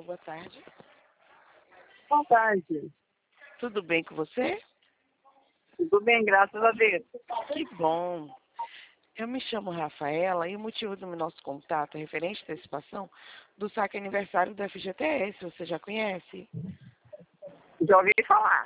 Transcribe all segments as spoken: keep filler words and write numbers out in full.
Alô, boa tarde. Boa tarde. Tudo bem com você? Tudo bem, graças a Deus. Que bom. Eu me chamo Rafaela e o motivo do nosso contato é referente à antecipação do saque aniversário do F G T S. Você já conhece? Já ouvi falar.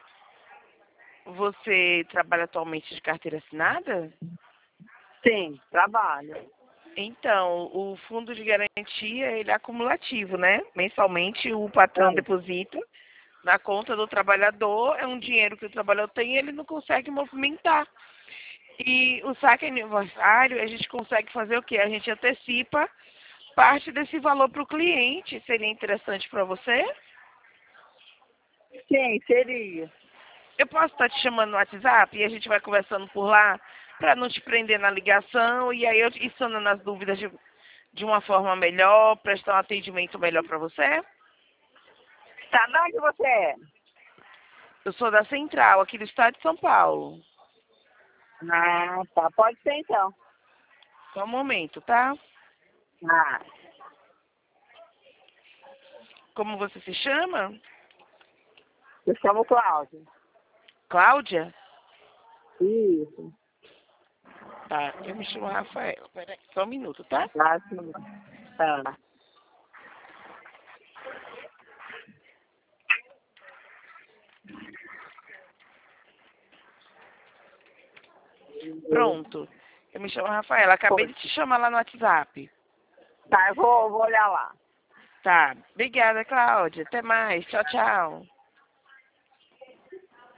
Você trabalha atualmente de carteira assinada? Sim, trabalho. Então, o fundo de garantia, ele é acumulativo, né? Mensalmente o patrão É. deposita na conta do trabalhador, é um dinheiro que o trabalhador tem e ele não consegue movimentar. E o saque aniversário, a gente consegue fazer o quê? A gente antecipa parte desse valor para o cliente. Seria interessante para você? Sim, seria. Eu posso estar te chamando no WhatsApp e a gente vai conversando por lá para não te prender na ligação e aí eu te sanando as dúvidas de, de uma forma melhor, prestar um atendimento melhor para você? Tá, de onde você é? Eu sou da Central, aqui do estado de São Paulo. Ah, tá. Pode ser então. Só um momento, tá? Ah, Como você se chama? eu chamo Cláudio. Cláudia? Isso. Tá, eu me chamo Rafael. Peraí, só um minuto, tá? Ah, sim. Tá. Pronto. Eu me chamo Rafaela. Acabei de te chamar lá no WhatsApp. Tá, eu vou, vou olhar lá. Tá. Obrigada, Cláudia. Até mais. Tchau, tchau.